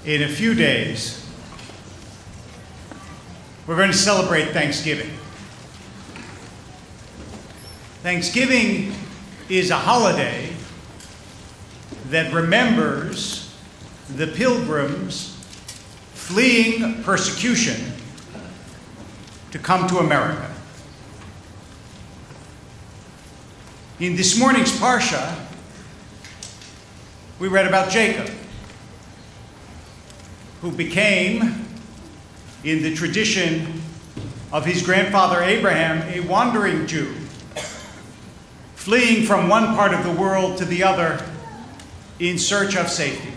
In a few days, we're going to celebrate Thanksgiving. Thanksgiving is a holiday that remembers the pilgrims fleeing persecution to come to America. In this morning's Parsha, we read about Jacob, who became, in the tradition of his grandfather Abraham, a wandering Jew, fleeing from one part of the world to the other in search of safety.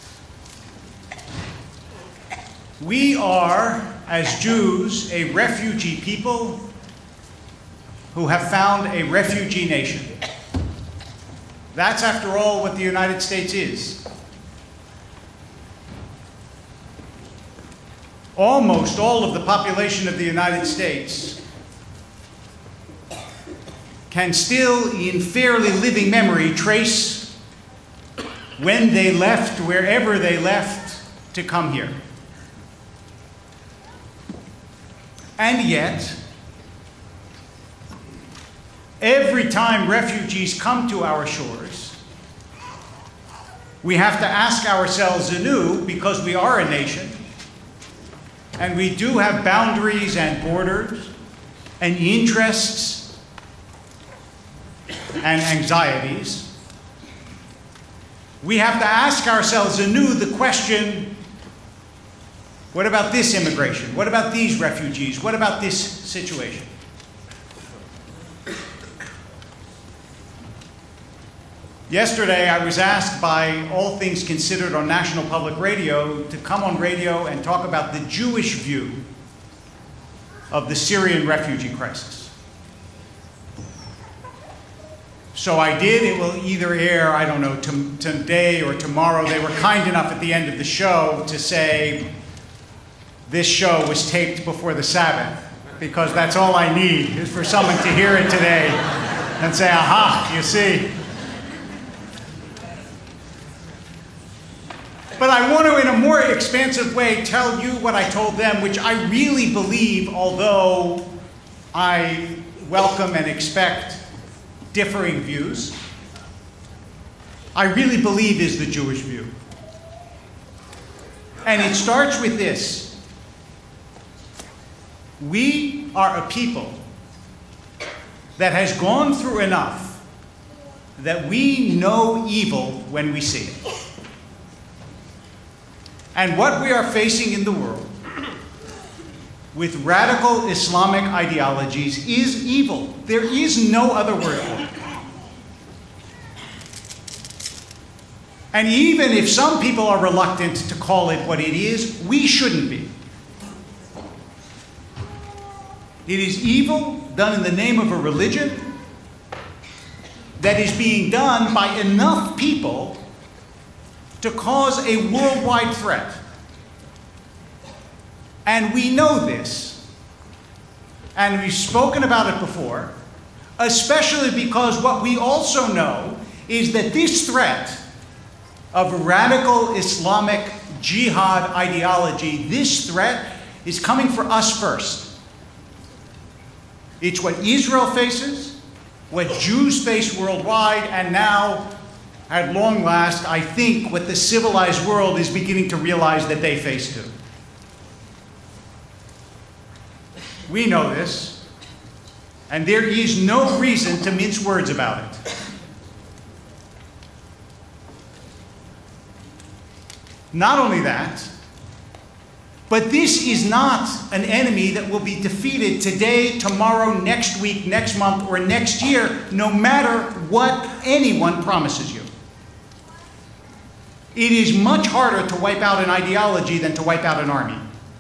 We are, as Jews, a refugee people who have found a refugee nation. That's, after all, what the United States is. Almost all of the population of the United States can still, in fairly living memory, trace when they left, wherever they left, to come here. And yet, every time refugees come to our shores, we have to ask ourselves anew, because we are a nation, and we do have boundaries and borders and interests and anxieties. We have to ask ourselves anew the question, what about this immigration? What about these refugees? What about this situation? Yesterday, I was asked by All Things Considered on National Public Radio to come on radio and talk about the Jewish view of the Syrian refugee crisis. So I did. It will either air, I don't know, today or tomorrow. They were kind enough at the end of the show to say this show was taped before the Sabbath, because that's all I need, is for someone to hear it today and say, aha, you see. But I want to, in a more expansive way, tell you what I told them, which I really believe, although I welcome and expect differing views, I really believe is the Jewish view. And it starts with this. We are a people that has gone through enough that we know evil when we see it. And what we are facing in the world with radical Islamic ideologies is evil. There is no other word for it. And even if some people are reluctant to call it what it is, we shouldn't be. It is evil done in the name of a religion that is being done by enough people to cause a worldwide threat. And we know this, and we've spoken about it before, especially because what we also know is that this threat of radical Islamic jihad ideology, this threat is coming for us first. It's what Israel faces, what Jews face worldwide, and now, at long last, I think what the civilized world is beginning to realize that they face too. We know this, and there is no reason to mince words about it. Not only that, but this is not an enemy that will be defeated today, tomorrow, next week, next month, or next year, no matter what anyone promises you. It is much harder to wipe out an ideology than to wipe out an army.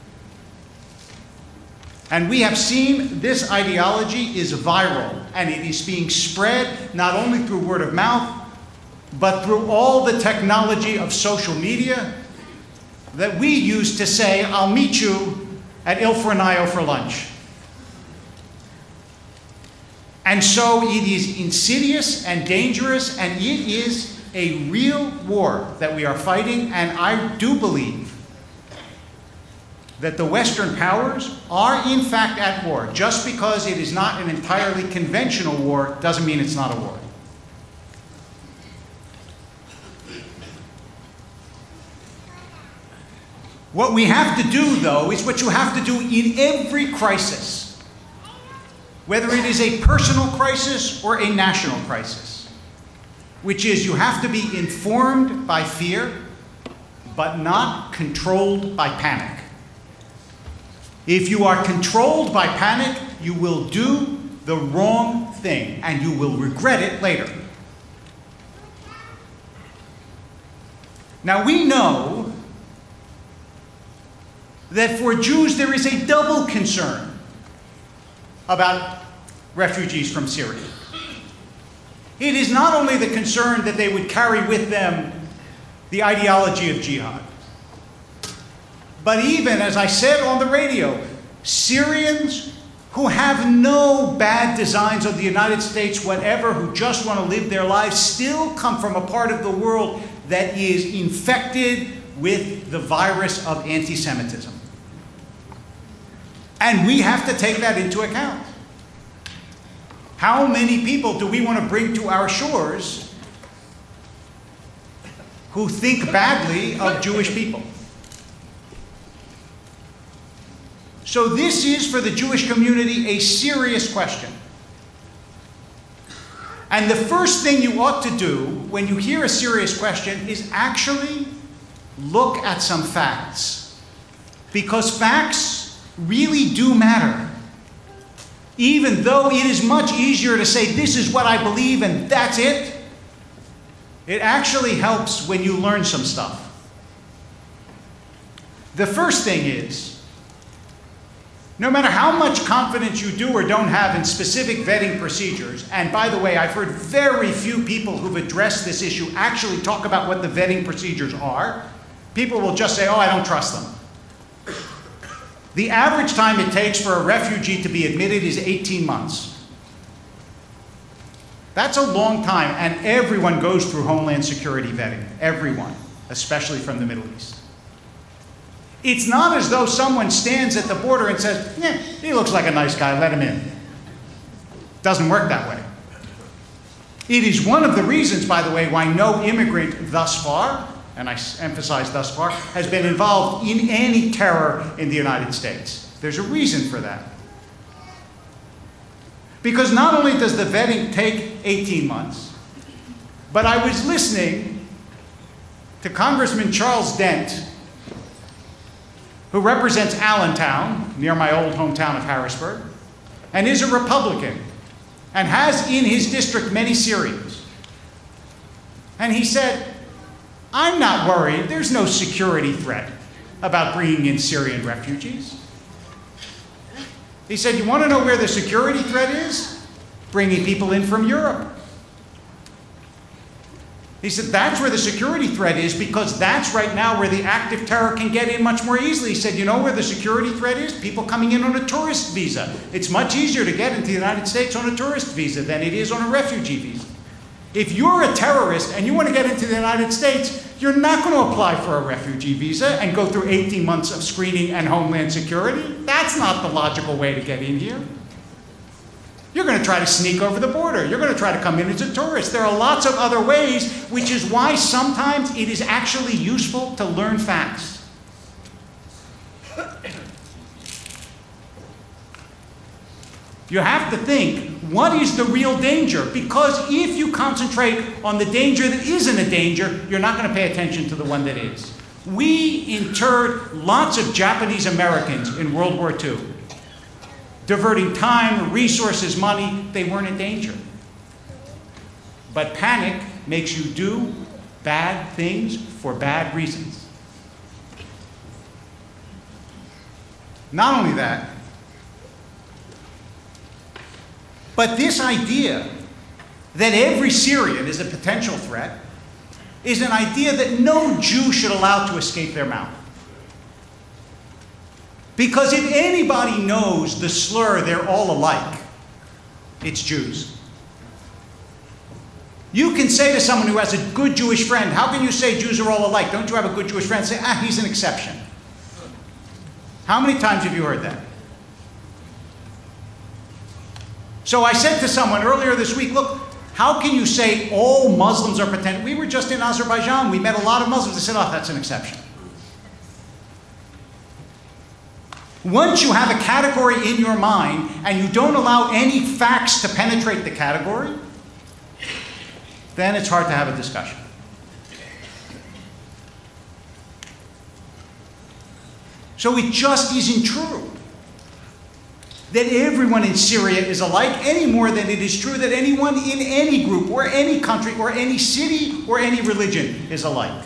And we have seen this ideology is viral, and it is being spread not only through word of mouth, but through all the technology of social media that we use to say, I'll meet you at Il Fornaio for lunch. And so it is insidious and dangerous, and it is a real war that we are fighting, and I do believe that the Western powers are in fact at war. Just because it is not an entirely conventional war doesn't mean it's not a war. What we have to do, though, is what you have to do in every crisis, whether it is a personal crisis or a national crisis, which is you have to be informed by fear, but not controlled by panic. If you are controlled by panic, you will do the wrong thing, and you will regret it later. Now, we know that for Jews there is a double concern about refugees from Syria. It is not only the concern that they would carry with them the ideology of jihad, but even, as I said on the radio, Syrians who have no bad designs of the United States whatever, who just want to live their lives, still come from a part of the world that is infected with the virus of anti-Semitism. And we have to take that into account. How many people do we want to bring to our shores who think badly of Jewish people? So this is, for the Jewish community, a serious question. And the first thing you ought to do when you hear a serious question is actually look at some facts. Because facts really do matter. Even though it is much easier to say, this is what I believe and that's it, it actually helps when you learn some stuff. The first thing is, no matter how much confidence you do or don't have in specific vetting procedures, and by the way, I've heard very few people who've addressed this issue actually talk about what the vetting procedures are. People will just say, oh, I don't trust them. The average time it takes for a refugee to be admitted is 18 months. That's a long time, and everyone goes through Homeland Security vetting. Everyone, especially from the Middle East. It's not as though someone stands at the border and says, yeah, he looks like a nice guy, let him in. Doesn't work that way. It is one of the reasons, by the way, why no immigrant thus far, and I emphasize thus far, has been involved in any terror in the United States. There's a reason for that. Because not only does the vetting take 18 months, but I was listening to Congressman Charles Dent, who represents Allentown, near my old hometown of Harrisburg, and is a Republican, and has in his district many Syrians. And he said, I'm not worried. There's no security threat about bringing in Syrian refugees. He said, you want to know where the security threat is? Bringing people in from Europe. He said, that's where the security threat is, because that's right now where the active terror can get in much more easily. He said, you know where the security threat is? People coming in on a tourist visa. It's much easier to get into the United States on a tourist visa than it is on a refugee visa. If you're a terrorist and you want to get into the United States, you're not going to apply for a refugee visa and go through 18 months of screening and Homeland Security. That's not the logical way to get in here. You're going to try to sneak over the border. You're going to try to come in as a tourist. There are lots of other ways, which is why sometimes it is actually useful to learn facts. You have to think, what is the real danger? Because if you concentrate on the danger that isn't a danger, you're not going to pay attention to the one that is. We interred lots of Japanese Americans in World War II. Diverting time, resources, money, they weren't in danger. But panic makes you do bad things for bad reasons. Not only that, but this idea that every Syrian is a potential threat is an idea that no Jew should allow to escape their mouth. Because if anybody knows the slur, they're all alike, it's Jews. You can say to someone who has a good Jewish friend, how can you say Jews are all alike? Don't you have a good Jewish friend? Say, he's an exception. How many times have you heard that? So I said to someone earlier this week, look, how can you say all Muslims are pretending? We were just in Azerbaijan. We met a lot of Muslims. They said, oh, that's an exception. Once you have a category in your mind and you don't allow any facts to penetrate the category, then it's hard to have a discussion. So it just isn't true that everyone in Syria is alike any more than it is true that anyone in any group or any country or any city or any religion is alike.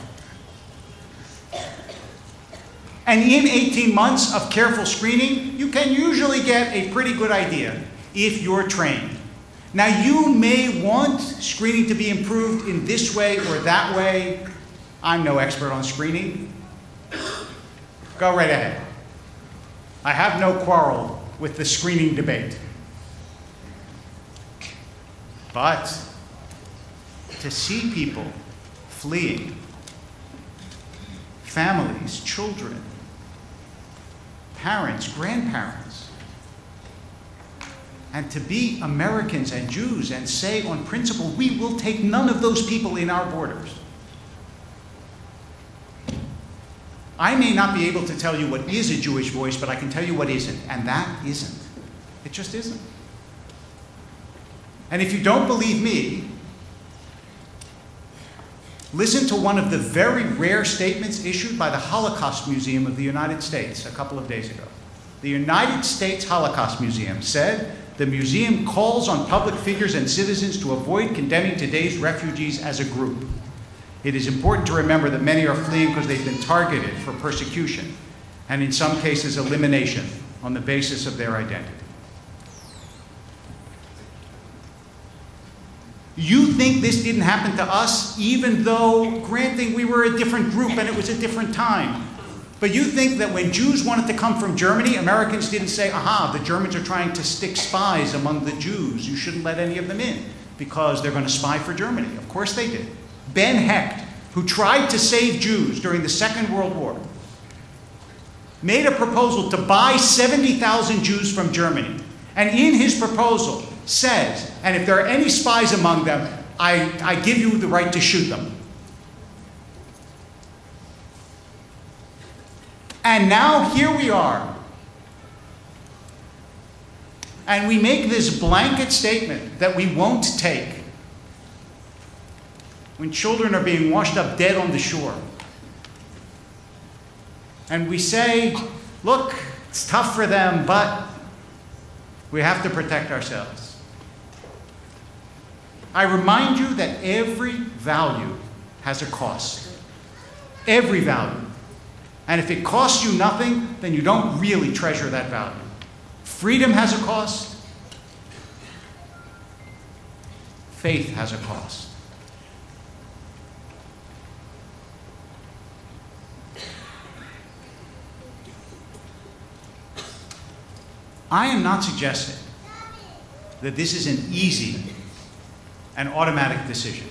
And in 18 months of careful screening, you can usually get a pretty good idea if you're trained. Now, you may want screening to be improved in this way or that way. I'm no expert on screening. Go right ahead. I have no quarrel with the screening debate. But to see people fleeing, families, children, parents, grandparents, and to be Americans and Jews and say on principle, we will take none of those people in our borders. I may not be able to tell you what is a Jewish voice, but I can tell you what isn't, and that isn't. It just isn't. And if you don't believe me, listen to one of the very rare statements issued by the Holocaust Museum of the United States a couple of days ago. The United States Holocaust Museum said, the museum calls on public figures and citizens to avoid condemning today's refugees as a group. It is important to remember that many are fleeing because they've been targeted for persecution and in some cases elimination on the basis of their identity. You think this didn't happen to us, even though, granting, we were a different group and it was a different time. But you think that when Jews wanted to come from Germany, Americans didn't say, aha, the Germans are trying to stick spies among the Jews. You shouldn't let any of them in because they're going to spy for Germany. Of course they did. Ben Hecht, who tried to save Jews during the Second World War, made a proposal to buy 70,000 Jews from Germany. And in his proposal says, and if there are any spies among them, I give you the right to shoot them. And now here we are. And we make this blanket statement that we won't take when children are being washed up dead on the shore. And we say, look, it's tough for them, but we have to protect ourselves. I remind you that every value has a cost. Every value. And if it costs you nothing, then you don't really treasure that value. Freedom has a cost. Faith has a cost. I am not suggesting that this is an easy and automatic decision.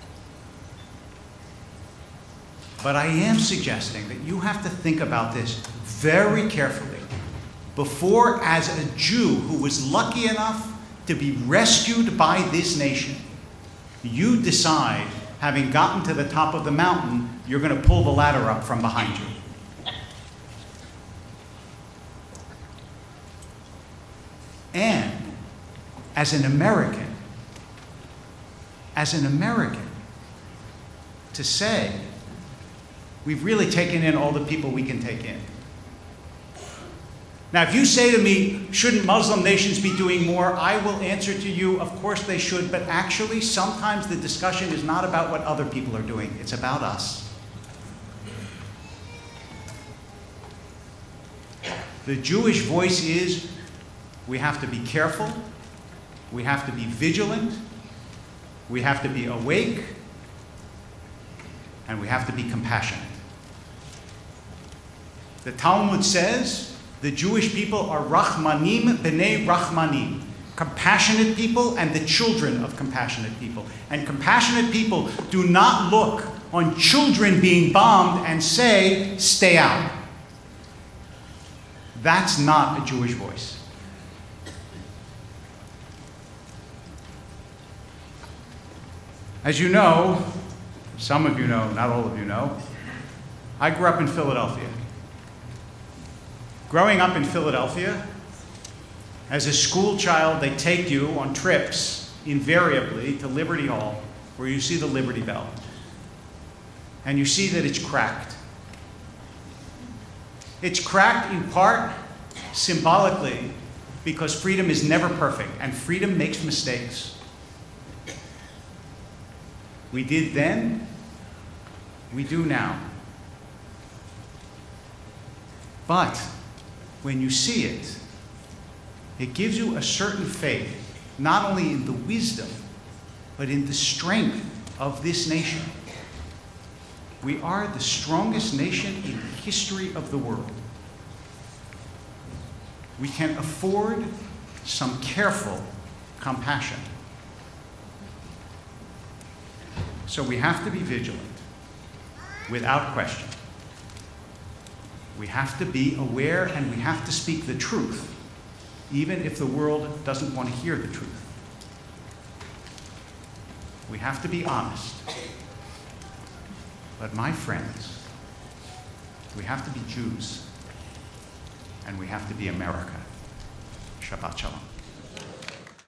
But I am suggesting that you have to think about this very carefully before, as a Jew who was lucky enough to be rescued by this nation, you decide, having gotten to the top of the mountain, you're going to pull the ladder up from behind you. And as an American, to say, we've really taken in all the people we can take in. Now, if you say to me, shouldn't Muslim nations be doing more? I will answer to you, of course they should, but actually sometimes the discussion is not about what other people are doing, it's about us. The Jewish voice is, we have to be careful, we have to be vigilant, we have to be awake, and we have to be compassionate. The Talmud says the Jewish people are Rachmanim b'nei Rachmanim, compassionate people and the children of compassionate people. And compassionate people do not look on children being bombed and say, stay out. That's not a Jewish voice. As you know, some of you know, not all of you know, I grew up in Philadelphia. Growing up in Philadelphia, as a school child, they take you on trips, invariably, to Liberty Hall, where you see the Liberty Bell. And you see that it's cracked. It's cracked in part symbolically because freedom is never perfect, and freedom makes mistakes. We did then, we do now. But when you see it, it gives you a certain faith, not only in the wisdom, but in the strength of this nation. We are the strongest nation in the history of the world. We can afford some careful compassion. So we have to be vigilant, without question. We have to be aware, and we have to speak the truth, even if the world doesn't want to hear the truth. We have to be honest. But my friends, we have to be Jews, and we have to be America. Shabbat Shalom.